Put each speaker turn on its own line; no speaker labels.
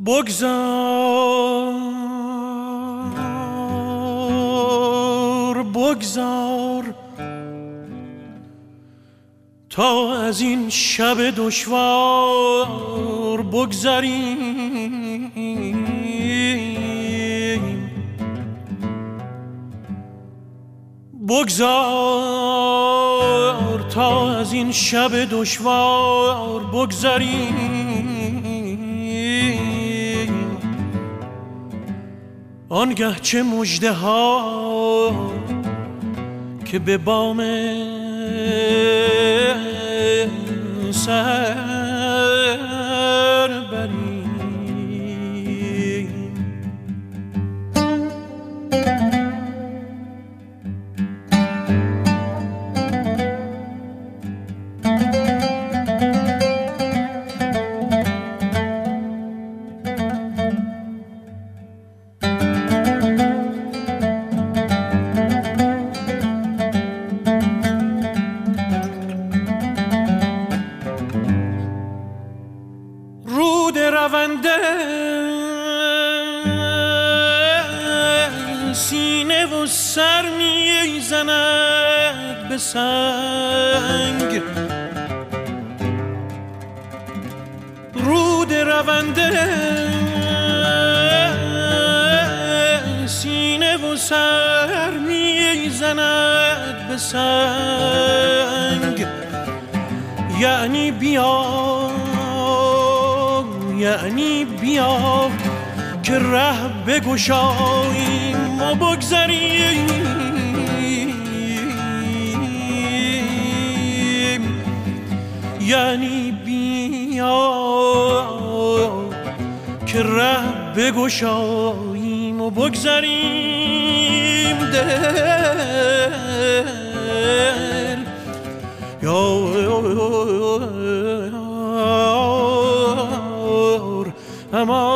بگذار تا از این شب دشوار بگذریم. بگذار تا از این شب دشوار بگذریم. آنگه چه مژده ها که به بام سر بریم. رونده سینه و سر میزند به سنگ. رود رونده سینه و سر میزند به سنگ. یعنی بیا که ره بگشاییم و بگذریم. یعنی بیا که ره بگشاییم و بگذریم. دل امان